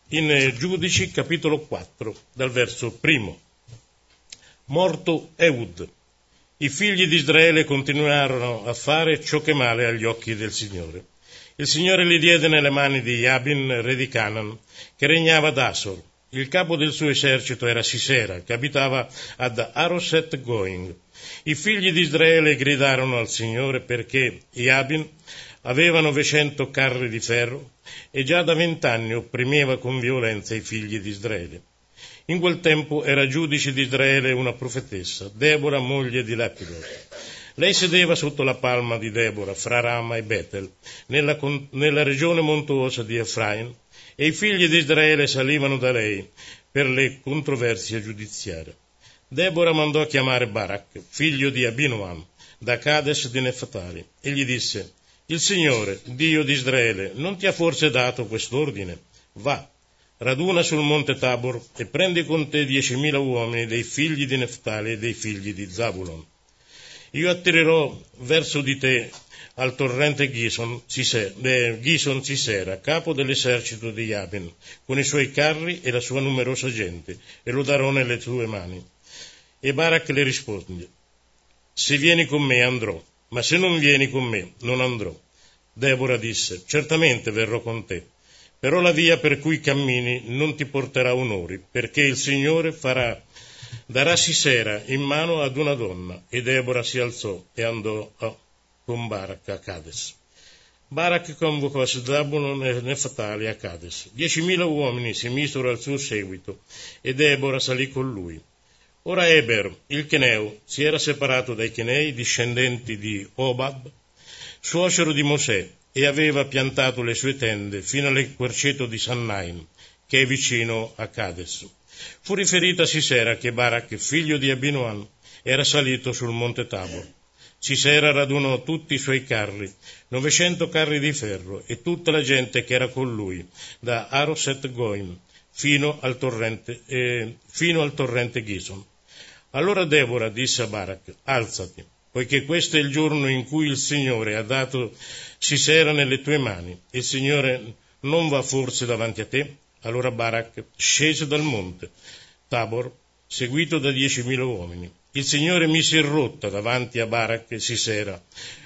in Giudici capitolo 4, dal verso 1. Morto Ehud, i figli di Israele continuarono a fare ciò che è male agli occhi del Signore. Il Signore li diede nelle mani di Jabin, re di Canaan, che regnava ad Asor. Il capo del suo esercito era Sisera, che abitava ad Aroset Going. I figli di Israele gridarono al Signore perché Jabin aveva 900 carri di ferro e già da 20 anni opprimeva con violenza i figli di Israele. In quel tempo era giudice di Israele una profetessa, Debora, moglie di Lapidot. Lei sedeva sotto la palma di Debora, fra Rama e Betel, nella regione montuosa di Efraim, e i figli di Israele salivano da lei per le controversie giudiziarie. Debora mandò a chiamare Barak, figlio di Abinoam, da Cades di Neftali, e gli disse: «Il Signore, Dio di Israele, non ti ha forse dato quest'ordine? Va, raduna sul monte Tabor e prendi con te 10.000 uomini dei figli di Neftali e dei figli di Zabulon. Io attirerò verso di te al torrente Gison Sisera, capo dell'esercito di Jabin, con i suoi carri e la sua numerosa gente, e lo darò nelle tue mani». E Barak le risponde: «Se vieni con me andrò, ma se non vieni con me non andrò». Debora disse: «Certamente verrò con te, però la via per cui cammini non ti porterà onori, perché il Signore darà Sisera in mano ad una donna». E Debora si alzò e andò con Barak a Cades. Barak convocò Zabulon e Neftali a Cades. 10.000 uomini si misero al suo seguito e Debora salì con lui. Ora Eber, il Cheneo, si era separato dai Chenei, discendenti di Obab, suocero di Mosè, e aveva piantato le sue tende fino al querceto di Sannaim, che è vicino a Cades. Fu riferita a Sisera che Barak, figlio di Abinoam, era salito sul monte Tabor. Sisera radunò tutti i suoi carri, 900 carri di ferro, e tutta la gente che era con lui, da Aroset Goim fino al torrente Gison. Allora Debora disse a Barak: «Alzati, poiché questo è il giorno in cui il Signore ha dato Sisera nelle tue mani. Il Signore non va forse davanti a te?» Allora Barak scese dal monte Tabor, seguito da 10.000 uomini. Il Signore mise in rotta davanti a Barak e Sisera.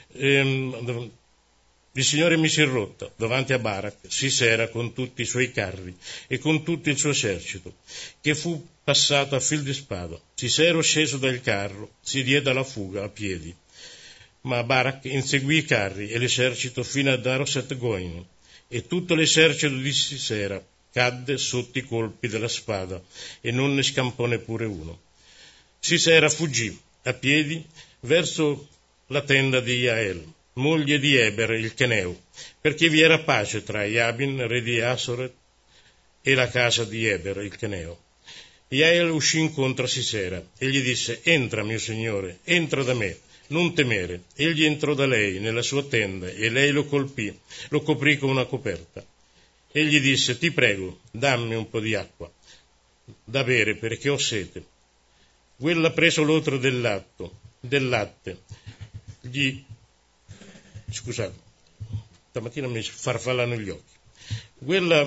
Il Signore mise in rotta davanti a Barak Sisera con tutti i suoi carri e con tutto il suo esercito, che fu passato a fil di spada. Sisera, sceso dal carro, si diede alla fuga a piedi, ma Barak inseguì i carri e l'esercito fino ad Aroset Goim, e tutto l'esercito di Sisera cadde sotto i colpi della spada e non ne scampò neppure uno. Sisera fuggì a piedi verso la tenda di Jael, moglie di Eber il Cheneo, perché vi era pace tra Jabin, re di Asoret, e la casa di Eber il Cheneo. Jael uscì incontro a Sisera e gli disse: «Entra, mio signore, entra da me, non temere». Egli entrò da lei nella sua tenda e lei lo coprì con una coperta. Egli disse: «Ti prego, dammi un po' di acqua da bere, perché ho sete». Quella, preso l'otro del latte, scusate, stamattina mi farfallano gli occhi. Quella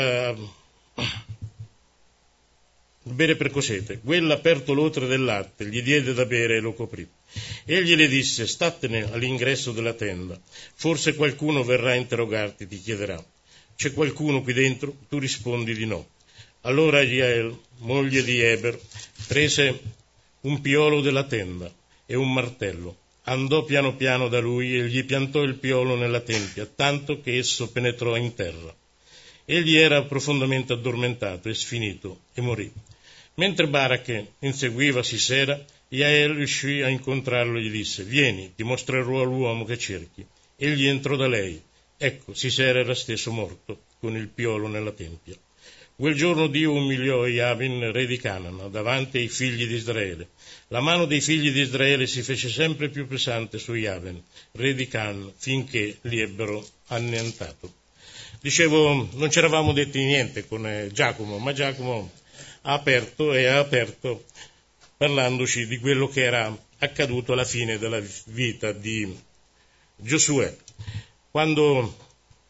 bere per cosete. Quella, aperto l'otre del latte, gli diede da bere e lo coprì. Egli le disse: «Statene all'ingresso della tenda, forse qualcuno verrà a interrogarti, ti chiederà: c'è qualcuno qui dentro?» Tu rispondi di no. Allora Jael, moglie di Eber, prese un piolo della tenda e un martello, andò piano piano da lui e gli piantò il piolo nella tempia, tanto che esso penetrò in terra. Egli era profondamente addormentato e sfinito e morì. Mentre Barak inseguiva Sisera, Jael riuscì a incontrarlo e gli disse: «Vieni, ti mostrerò l'uomo che cerchi». Egli entrò da lei. Ecco, Sisera era stesso morto, con il piolo nella tempia. Quel giorno Dio umiliò Jabin, re di Canaan, davanti ai figli di Israele. La mano dei figli di Israele si fece sempre più pesante su Jabin, re di Canaan, finché li ebbero annientato. Dicevo, non ci eravamo detti niente con Giacomo, ma Giacomo ha aperto parlandoci di quello che era accaduto alla fine della vita di Giosuè, quando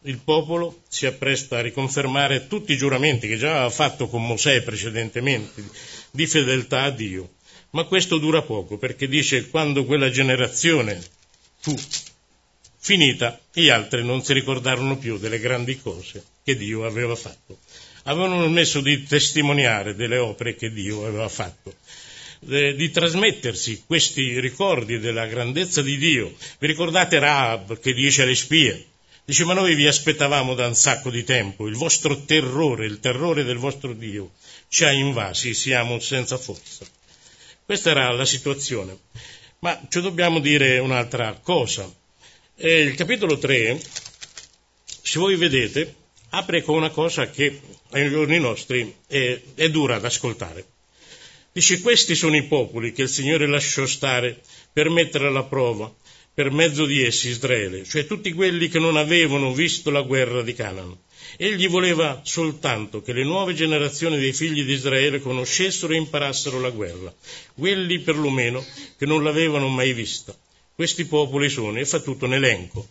il popolo si appresta a riconfermare tutti i giuramenti che già aveva fatto con Mosè precedentemente di fedeltà a Dio. Ma questo dura poco, perché dice: quando quella generazione fu finita, gli altri non si ricordarono più delle grandi cose che Dio aveva fatto. Avevano smesso di testimoniare delle opere che Dio aveva fatto, di trasmettersi questi ricordi della grandezza di Dio. Vi ricordate Rahab che dice alle spie? Dice: ma noi vi aspettavamo da un sacco di tempo, il vostro terrore, il terrore del vostro Dio ci ha invasi, siamo senza forza. Questa era la situazione. Ma ci dobbiamo dire un'altra cosa. Il capitolo 3, se voi vedete, apre con una cosa che ai giorni nostri è dura da ascoltare. Dice: questi sono i popoli che il Signore lasciò stare per mettere alla prova per mezzo di essi Israele, cioè tutti quelli che non avevano visto la guerra di Canaan. Egli voleva soltanto che le nuove generazioni dei figli di Israele conoscessero e imparassero la guerra, quelli perlomeno che non l'avevano mai vista. Questi popoli sono, e fa tutto un elenco.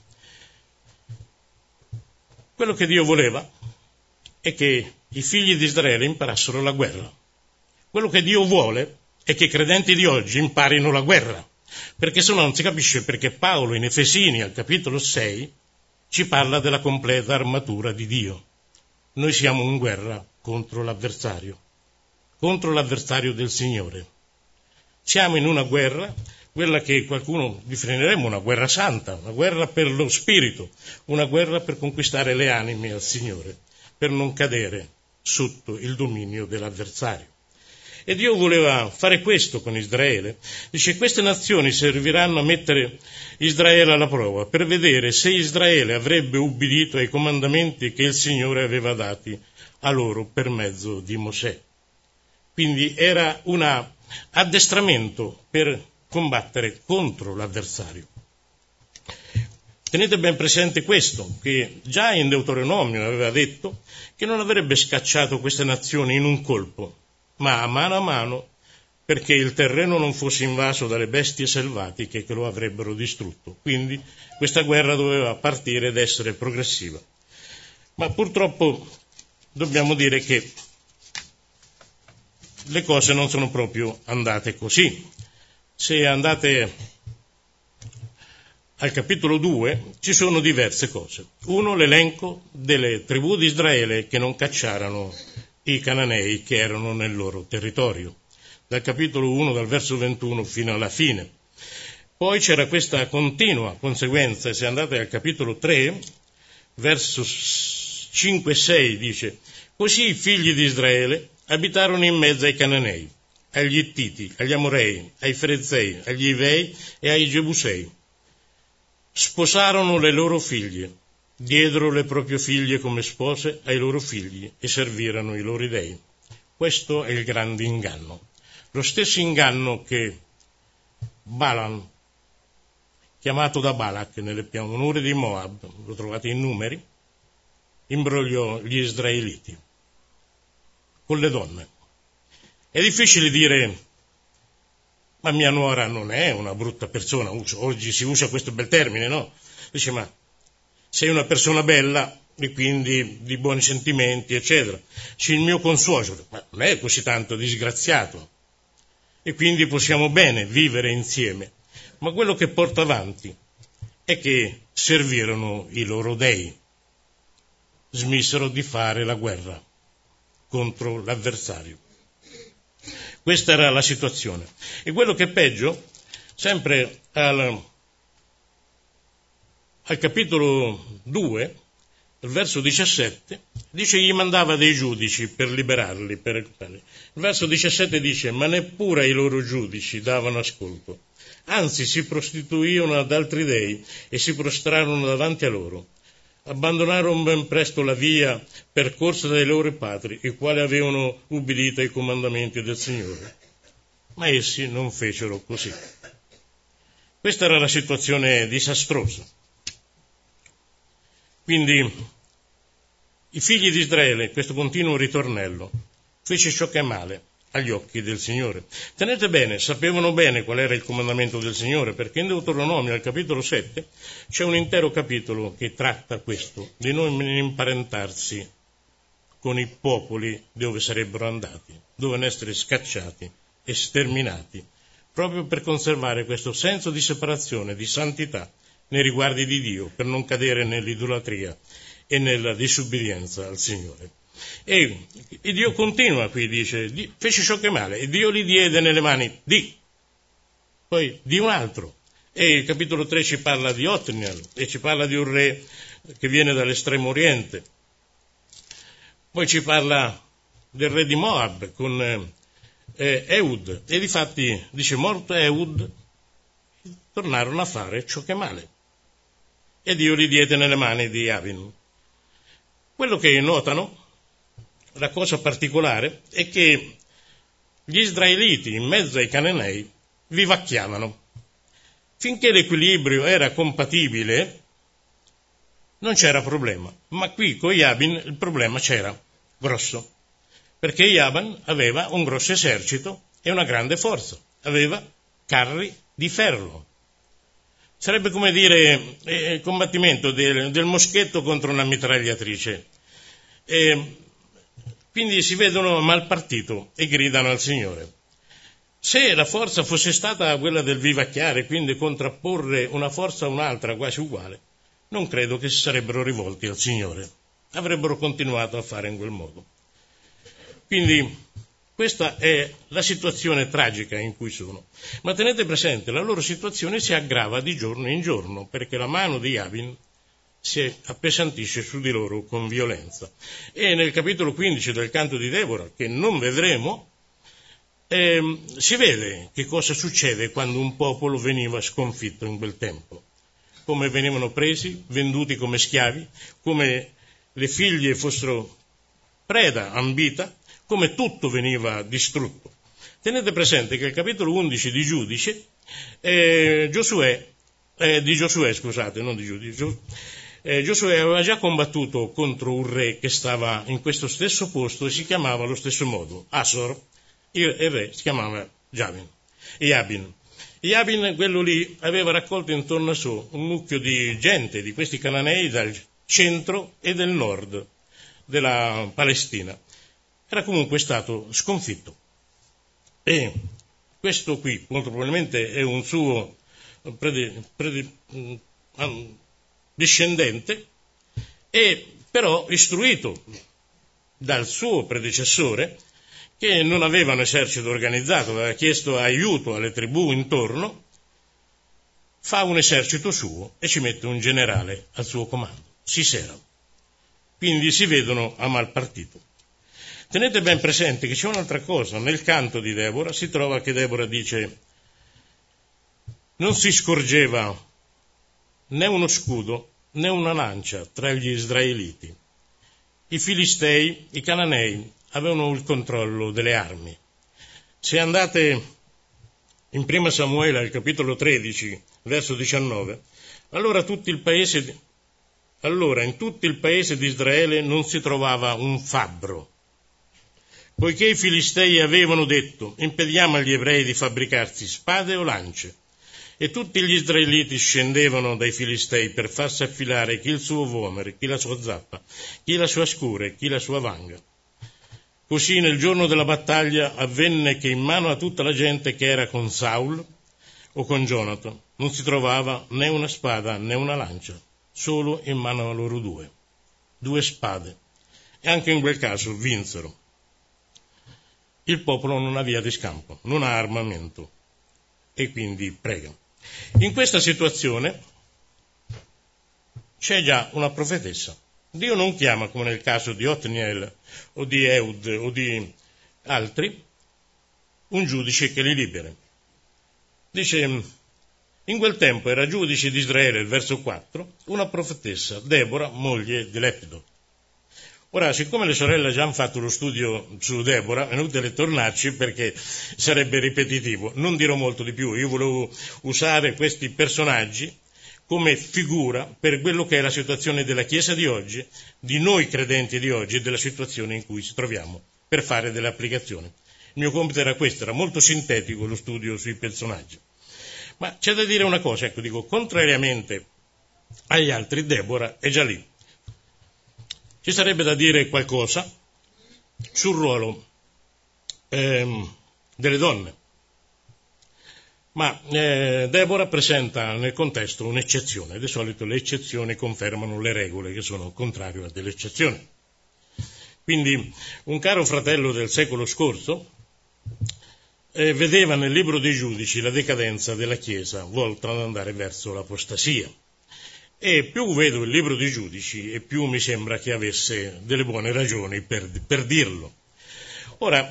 Quello che Dio voleva è che i figli di Israele imparassero la guerra. Quello che Dio vuole è che i credenti di oggi imparino la guerra, perché se no non si capisce perché Paolo in Efesini al capitolo 6 ci parla della completa armatura di Dio. Noi siamo in guerra contro l'avversario del Signore. Siamo in una guerra, quella che qualcuno definiremo una guerra santa, una guerra per lo spirito, una guerra per conquistare le anime al Signore, per non cadere sotto il dominio dell'avversario. E Dio voleva fare questo con Israele. Dice: queste nazioni serviranno a mettere Israele alla prova, per vedere se Israele avrebbe ubbidito ai comandamenti che il Signore aveva dati a loro per mezzo di Mosè. Quindi era un addestramento per combattere contro l'avversario. Tenete ben presente questo, che già in Deuteronomio aveva detto che non avrebbe scacciato queste nazioni in un colpo, ma a mano, perché il terreno non fosse invaso dalle bestie selvatiche che lo avrebbero distrutto. Quindi questa guerra doveva partire ed essere progressiva. Ma purtroppo dobbiamo dire che le cose non sono proprio andate così. Se andate al capitolo 2 ci sono diverse cose. Uno, l'elenco delle tribù di Israele che non cacciarono i cananei che erano nel loro territorio, dal capitolo 1, dal verso 21 fino alla fine. Poi c'era questa continua conseguenza, e se andate al capitolo 3, verso 5-6, dice: così i figli di Israele abitarono in mezzo ai cananei, agli Ittiti, agli Amorei, ai Ferezei, agli Ivei e ai Gebusei. Sposarono le loro figlie, diedero le proprie figlie come spose ai loro figli e servirono i loro dei. Questo è il grande inganno. Lo stesso inganno che Balaam, chiamato da Balak nelle pianure di Moab, lo trovate in Numeri, imbrogliò gli israeliti con le donne. È difficile dire: ma mia nuora non è una brutta persona, oggi si usa questo bel termine, no? Dice: ma sei una persona bella e quindi di buoni sentimenti, eccetera. C'è il mio consuocero, ma non è così tanto disgraziato, e quindi possiamo bene vivere insieme. Ma quello che porta avanti è che servirono i loro dei, smissero di fare la guerra contro l'avversario. Questa era la situazione. E quello che è peggio, sempre al capitolo 2, il verso 17, dice: gli mandava dei giudici per liberarli. Il verso 17 dice: ma neppure ai loro giudici davano ascolto, anzi si prostituivano ad altri dei e si prostrarono davanti a loro. Abbandonarono ben presto la via percorsa dai loro padri, i quali avevano ubbidito ai comandamenti del Signore. Ma essi non fecero così. Questa era la situazione disastrosa. Quindi i figli di Israele, questo continuo ritornello, fece ciò che è male, agli occhi del Signore. Tenete bene, sapevano bene qual era il comandamento del Signore, perché in Deuteronomio, al capitolo 7, c'è un intero capitolo che tratta questo, di non imparentarsi con i popoli dove sarebbero andati, dovevano essere scacciati e sterminati, proprio per conservare questo senso di separazione, di santità nei riguardi di Dio, per non cadere nell'idolatria e nella disubbidienza al Signore. E Dio continua qui, dice, fece ciò che è male, e Dio li diede nelle mani poi di un altro. E il capitolo 3 ci parla di Otniel, e ci parla di un re che viene dall'estremo oriente. Poi ci parla del re di Moab con Eud, e difatti dice, morto Eud, tornarono a fare ciò che è male, e Dio li diede nelle mani di Jabin. Quello che notano, la cosa particolare, è che gli israeliti in mezzo ai cananei vivacchiavano. Finché l'equilibrio era compatibile non c'era problema, ma qui con Jabin il problema c'era, grosso, perché Jabin aveva un grosso esercito e una grande forza, aveva carri di ferro. Sarebbe come dire il combattimento del moschetto contro una mitragliatrice. Quindi si vedono mal partito e gridano al Signore. Se la forza fosse stata quella del vivacchiare, quindi contrapporre una forza a un'altra quasi uguale, non credo che si sarebbero rivolti al Signore. Avrebbero continuato a fare in quel modo. Quindi questa è la situazione tragica in cui sono. Ma tenete presente, la loro situazione si aggrava di giorno in giorno, perché la mano di Jabin si appesantisce su di loro con violenza. E nel capitolo 15 del canto di Deborah, che non vedremo, si vede che cosa succede quando un popolo veniva sconfitto in quel tempo. Come venivano presi, venduti come schiavi, come le figlie fossero preda ambita, come tutto veniva distrutto. Tenete presente che il capitolo 11 di Giosuè aveva già combattuto contro un re che stava in questo stesso posto e si chiamava allo stesso modo, Asor. Il re si chiamava Jabin. Jabin, quello lì, aveva raccolto intorno a sé un mucchio di gente, di questi cananei dal centro e del nord della Palestina. Era comunque stato sconfitto. E questo qui, molto probabilmente, è un suo discendente, e però istruito dal suo predecessore, che non aveva un esercito organizzato, aveva chiesto aiuto alle tribù intorno, fa un esercito suo e ci mette un generale al suo comando, Sisera. Quindi si vedono a mal partito. Tenete ben presente che c'è un'altra cosa, nel canto di Deborah si trova che Deborah dice: non si scorgeva né uno scudo né una lancia tra gli israeliti. I filistei, i cananei, avevano il controllo delle armi. Se andate in 1 Samuele, al capitolo 13, verso 19, allora in tutto il paese di Israele non si trovava un fabbro, poiché i filistei avevano detto: impediamo agli ebrei di fabbricarsi spade o lance. E tutti gli israeliti scendevano dai filistei per farsi affilare chi il suo vomere, chi la sua zappa, chi la sua scure, chi la sua vanga. Così nel giorno della battaglia avvenne che in mano a tutta la gente che era con Saul o con Jonathan non si trovava né una spada né una lancia, solo in mano a loro due spade. E anche in quel caso vinsero. Il popolo non ha via di scampo, non ha armamento, e quindi prega. In questa situazione c'è già una profetessa. Dio non chiama, come nel caso di Otniel o di Eud o di altri, un giudice che li liberi. Dice, in quel tempo era giudice di Israele, il verso 4, una profetessa, Deborah, moglie di Leppido. Ora, siccome le sorelle già hanno fatto lo studio su Deborah, è inutile tornarci perché sarebbe ripetitivo. Non dirò molto di più. Io volevo usare questi personaggi come figura per quello che è la situazione della Chiesa di oggi, di noi credenti di oggi e della situazione in cui ci troviamo, per fare delle applicazioni. mio compito era questo, era molto sintetico lo studio sui personaggi. Ma c'è da dire una cosa, ecco, dico, contrariamente agli altri, Deborah è già lì. Ci sarebbe da dire qualcosa sul ruolo delle donne. Ma Deborah presenta nel contesto un'eccezione. Di solito le eccezioni confermano le regole che sono contrarie a delle eccezioni. Quindi un caro fratello del secolo scorso vedeva nel libro dei giudici la decadenza della Chiesa volta ad andare verso l'apostasia. E più vedo il libro dei giudici e più mi sembra che avesse delle buone ragioni per dirlo. Ora,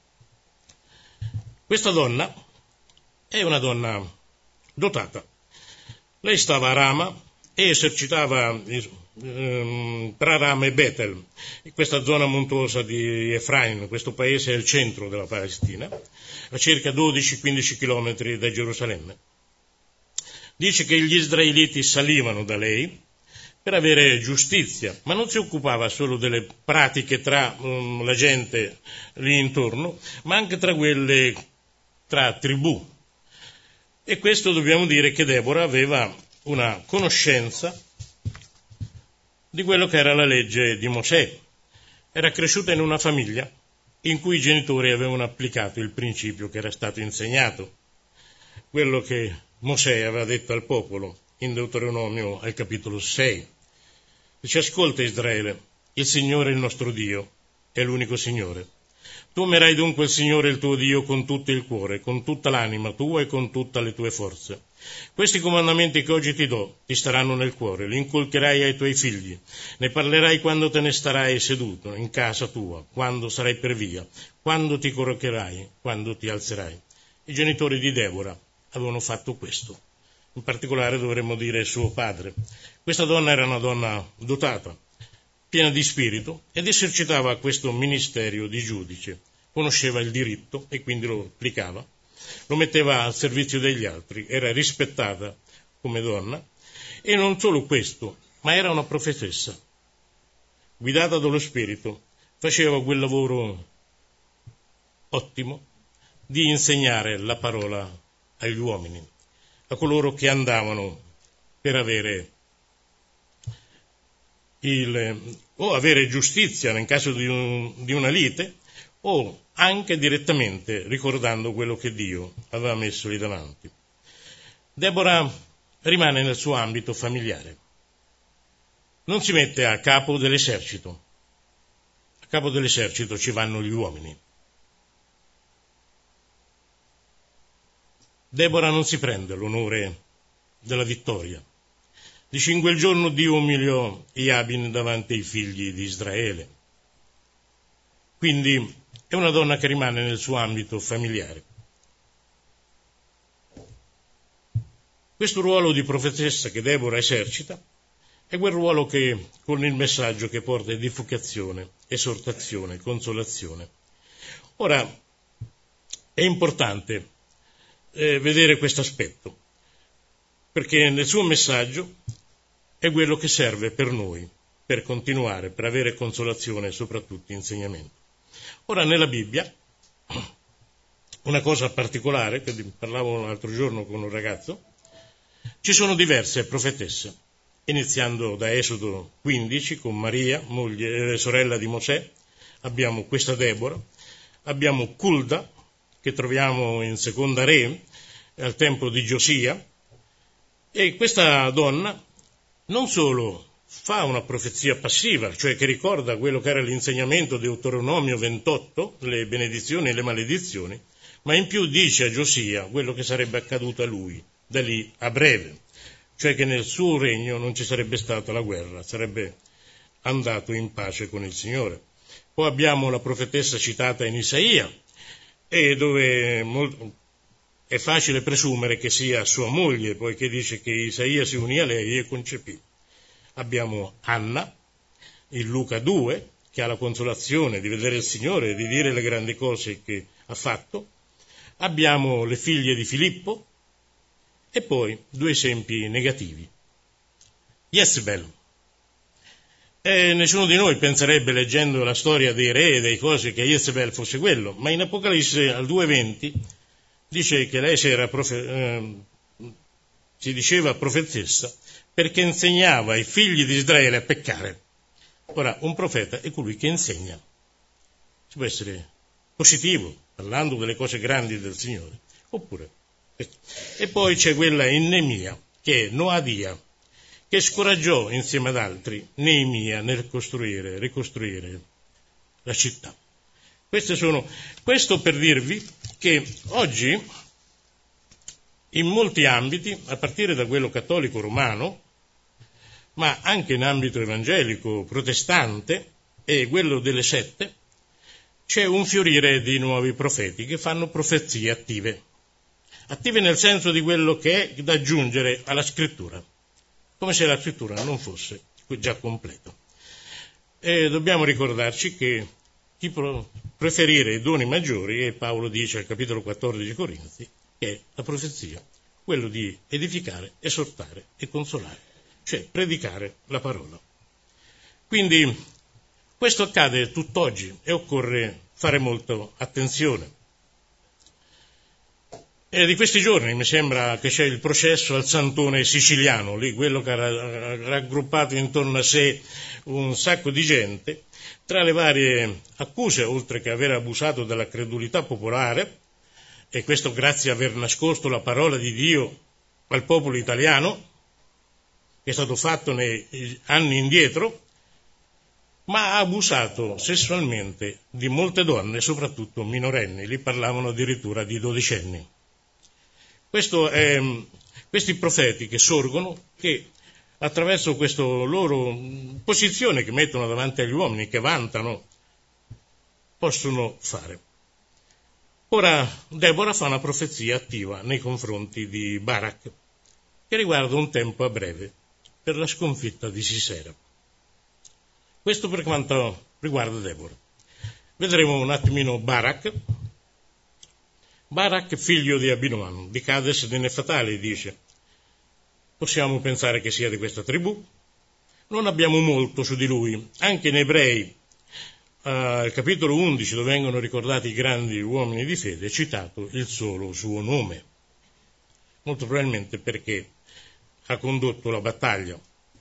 questa donna è una donna dotata. Lei stava a Rama e esercitava tra Rama e Betel, questa zona montuosa di Efraim. Questo paese è il centro della Palestina, a circa 12-15 chilometri da Gerusalemme. Dice che gli israeliti salivano da lei per avere giustizia, ma non si occupava solo delle pratiche tra la gente lì intorno, ma anche tra quelle tra tribù. E questo dobbiamo dire che Deborah aveva una conoscenza di quello che era la legge di Mosè. Era cresciuta in una famiglia in cui i genitori avevano applicato il principio che era stato insegnato, quello che Mosè aveva detto al popolo in Deuteronomio al capitolo 6. Dice: ascolta Israele, il Signore il nostro Dio è l'unico Signore. Tu amerai dunque il Signore il tuo Dio con tutto il cuore, con tutta l'anima tua e con tutte le tue forze. Questi comandamenti che oggi ti do ti staranno nel cuore, li inculcherai ai tuoi figli, ne parlerai quando te ne starai seduto in casa tua, quando sarai per via, quando ti correcherai, quando ti alzerai. I genitori di Deborah avevano fatto questo. In particolare dovremmo dire suo padre. Questa donna era una donna dotata, piena di spirito, ed esercitava questo ministero di giudice. Conosceva il diritto e quindi lo applicava, lo metteva al servizio degli altri, era rispettata come donna, e non solo questo, ma era una profetessa. Guidata dallo Spirito, faceva quel lavoro ottimo di insegnare la parola agli uomini, a coloro che andavano per avere o avere giustizia nel caso di una lite, o anche direttamente ricordando quello che Dio aveva messo lì davanti. Deborah rimane nel suo ambito familiare. Non si mette a capo dell'esercito. A capo dell'esercito ci vanno gli uomini. Deborah non si prende l'onore della vittoria. Dice: in quel giorno Dio umiliò Iabin davanti ai figli di Israele. Quindi è una donna che rimane nel suo ambito familiare. Questo ruolo di profetessa che Deborah esercita è quel ruolo che, con il messaggio che porta edificazione, esortazione, consolazione. Ora, è importante vedere questo aspetto, perché nel suo messaggio è quello che serve per noi, per continuare, per avere consolazione e soprattutto insegnamento. Ora, nella Bibbia, una cosa particolare, che parlavo l'altro giorno con un ragazzo, ci sono diverse profetesse, iniziando da Esodo 15 con Maria, sorella di Mosè, abbiamo questa Deborah, abbiamo Culda, che troviamo in Seconda Re, al tempo di Giosia, e questa donna non solo fa una profezia passiva, cioè che ricorda quello che era l'insegnamento di Deuteronomio 28, le benedizioni e le maledizioni, ma in più dice a Giosia quello che sarebbe accaduto a lui da lì a breve, cioè che nel suo regno non ci sarebbe stata la guerra, sarebbe andato in pace con il Signore. Poi abbiamo la profetessa citata in Isaia, e dove è facile presumere che sia sua moglie, poiché dice che Isaia si unì a lei e concepì. Abbiamo Anna, in Luca 2, che ha la consolazione di vedere il Signore e di dire le grandi cose che ha fatto. Abbiamo le figlie di Filippo, e poi due esempi negativi. Jezebel. E nessuno di noi penserebbe, leggendo la storia dei re e dei cosi, che Jezebel fosse quello, ma in Apocalisse al 2:20 dice che lei si diceva profetessa perché insegnava ai figli di Israele a peccare. Ora, un profeta è colui che insegna. Si può essere positivo, parlando delle cose grandi del Signore, oppure. E poi c'è quella in Neemia, che è Noadia, che scoraggiò insieme ad altri Neemia nel ricostruire la città. Questo per dirvi che oggi, in molti ambiti, a partire da quello cattolico romano, ma anche in ambito evangelico protestante e quello delle sette, c'è un fiorire di nuovi profeti che fanno profezie attive nel senso di quello che è da aggiungere alla scrittura, come se la scrittura non fosse già completa. E dobbiamo ricordarci che chi preferire i doni maggiori, e Paolo dice al capitolo 14 Corinzi, che è la profezia, quello di edificare, esortare e consolare, cioè predicare la parola. Quindi questo accade tutt'oggi e occorre fare molta attenzione. E di questi giorni mi sembra che c'è il processo al santone siciliano, lì quello che ha raggruppato intorno a sé un sacco di gente, tra le varie accuse, oltre che aver abusato della credulità popolare, e questo grazie a aver nascosto la parola di Dio al popolo italiano, che è stato fatto nei anni indietro, ma ha abusato sessualmente di molte donne, soprattutto minorenni, lì parlavano addirittura di 12enni. Questi profeti che sorgono, che attraverso questa loro posizione che mettono davanti agli uomini, che vantano, possono fare. Ora, Deborah fa una profezia attiva nei confronti di Barak, che riguarda un tempo a breve, per la sconfitta di Sisera. Questo per quanto riguarda Deborah. Vedremo un attimino Barak, figlio di Abinoam, di Cades di Nefatali, dice. Possiamo pensare che sia di questa tribù. Non abbiamo molto su di lui. Anche in Ebrei, al capitolo 11, dove vengono ricordati i grandi uomini di fede, è citato il solo suo nome. Molto probabilmente perché ha condotto la battaglia.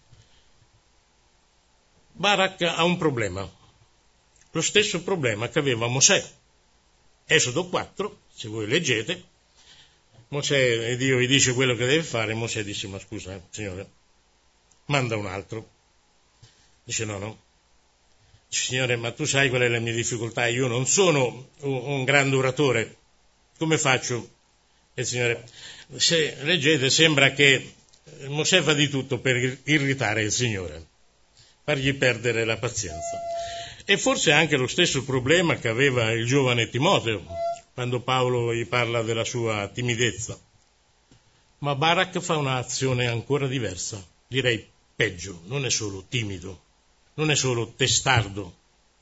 Barak ha un problema, lo stesso problema che aveva Mosè. Esodo 4, se voi leggete, Mosè, Dio gli dice quello che deve fare, Mosè dice: ma scusa, Signore, manda un altro. Dice no. Dice: Signore, ma tu sai qual è la mia difficoltà, io non sono un grande oratore, come faccio? E il Signore, se leggete, sembra che Mosè fa di tutto per irritare il Signore, fargli perdere la pazienza. E forse anche lo stesso problema che aveva il giovane Timoteo, quando Paolo gli parla della sua timidezza. Ma Barak fa un'azione ancora diversa, direi peggio, non è solo timido, non è solo testardo.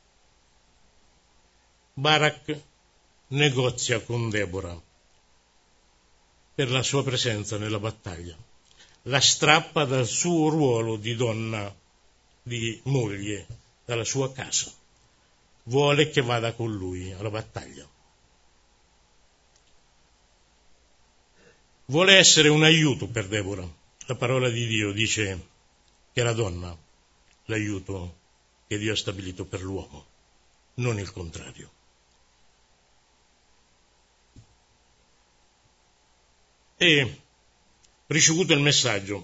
Barak negozia con Deborah per la sua presenza nella battaglia, la strappa dal suo ruolo di donna, di moglie, dalla sua casa, vuole che vada con lui alla battaglia. Vuole essere un aiuto per Deborah. La parola di Dio dice che è la donna l'aiuto che Dio ha stabilito per l'uomo, non il contrario. E ricevuto il messaggio,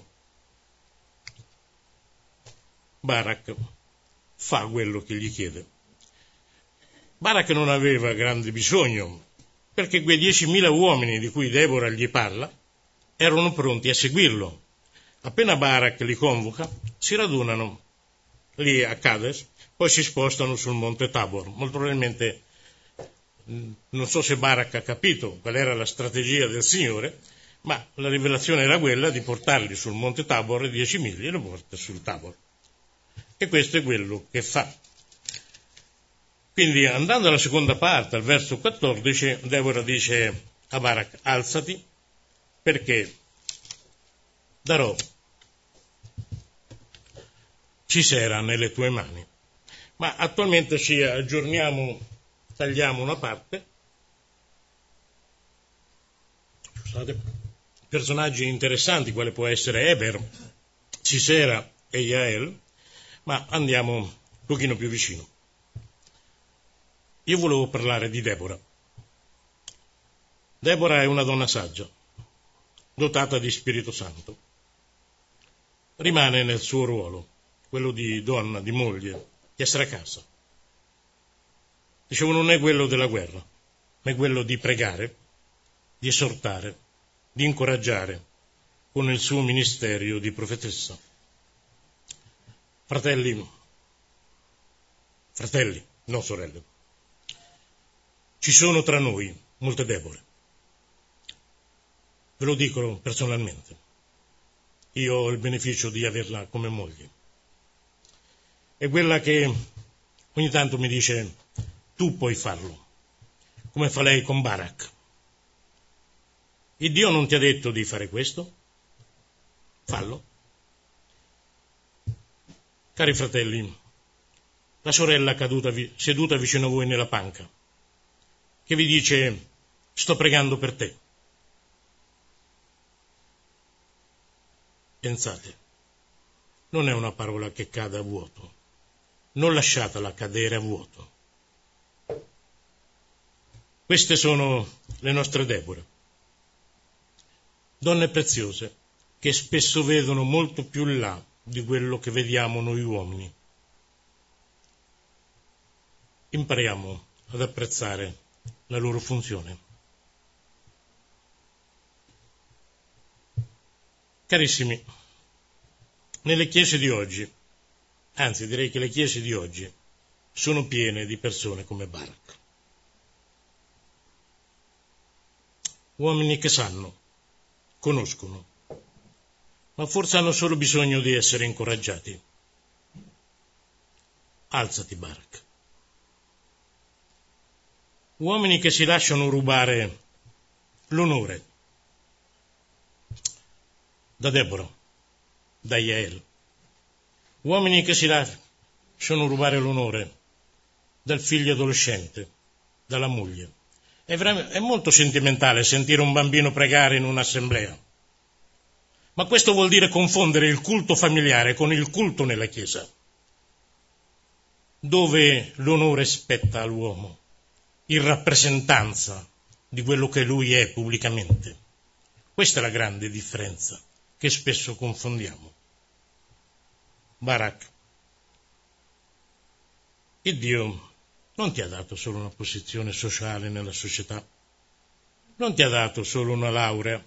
Barak fa quello che gli chiede. Barak non aveva grande bisogno, perché quei 10.000 uomini di cui Deborah gli parla erano pronti a seguirlo. Appena Barak li convoca, si radunano lì a Cades, poi si spostano sul monte Tabor. Molto probabilmente, non so se Barak ha capito qual era la strategia del Signore, ma la rivelazione era quella di portarli sul monte Tabor, 10 miglia, e lo porta sul Tabor. E questo è quello che fa. Quindi, andando alla seconda parte, al verso 14, Deborah dice a Barak: alzati, perché darò Sisera nelle tue mani. Ma attualmente ci aggiorniamo, tagliamo una parte. Scusate. Personaggi interessanti, quale può essere Eber, Sisera e Jael, ma andiamo un pochino più vicino. Io volevo parlare di Debora. Debora è una donna saggia, dotata di Spirito Santo. Rimane nel suo ruolo, quello di donna, di moglie, di essere a casa. Dicevo, non è quello della guerra, ma è quello di pregare, di esortare, di incoraggiare con il suo ministero di profetessa. Fratelli, non sorelle, ci sono tra noi molte Deborah. Ve lo dico personalmente. Io ho il beneficio di averla come moglie. È quella che ogni tanto mi dice: tu puoi farlo, come fa lei con Barak. Il Dio non ti ha detto di fare questo? Fallo. Cari fratelli, la sorella caduta, seduta vicino a voi nella panca, che vi dice: sto pregando per te. Pensate, non è una parola che cade a vuoto. Non lasciatela cadere a vuoto. Queste sono le nostre Deborah. Donne preziose che spesso vedono molto più là di quello che vediamo noi uomini. Impariamo ad apprezzare la loro funzione. Carissimi, nelle chiese di oggi, anzi direi che le chiese di oggi sono piene di persone come Barak. Uomini che sanno, conoscono, ma forse hanno solo bisogno di essere incoraggiati. Alzati, Barak. Uomini che si lasciano rubare l'onore da Debora, da Jael. Uomini che si lasciano rubare l'onore dal figlio adolescente, dalla moglie. È molto sentimentale sentire un bambino pregare in un'assemblea, ma questo vuol dire confondere il culto familiare con il culto nella Chiesa, dove l'onore spetta all'uomo, in rappresentanza di quello che lui è pubblicamente. Questa è la grande differenza che spesso confondiamo. Barak, il Dio non ti ha dato solo una posizione sociale nella società, non ti ha dato solo una laurea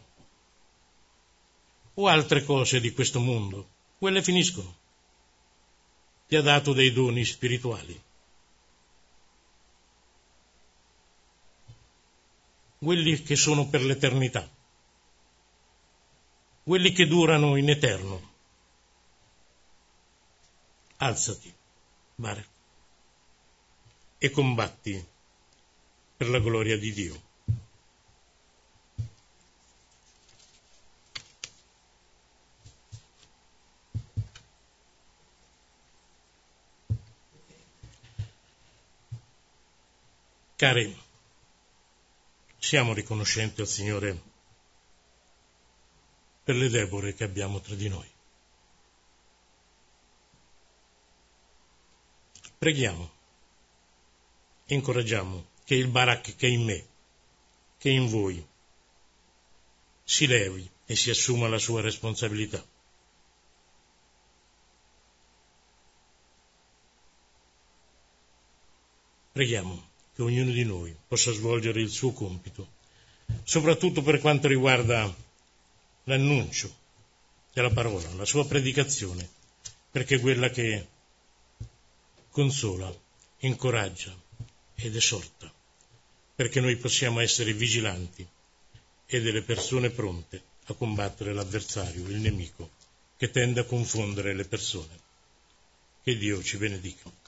o altre cose di questo mondo, quelle finiscono. Ti ha dato dei doni spirituali, quelli che sono per l'eternità, quelli che durano in eterno. Alzati, Barak, e combatti per la gloria di Dio. Cari, siamo riconoscenti al Signore per le Deborah che abbiamo tra di noi. Preghiamo, incoraggiamo che il Barak che è in me, che è in voi, si levi e si assuma la sua responsabilità. Preghiamo che ognuno di noi possa svolgere il suo compito, soprattutto per quanto riguarda l'annuncio della parola, la sua predicazione, perché è quella che consola, incoraggia ed esorta, perché noi possiamo essere vigilanti e delle persone pronte a combattere l'avversario, il nemico, che tende a confondere le persone. Che Dio ci benedica.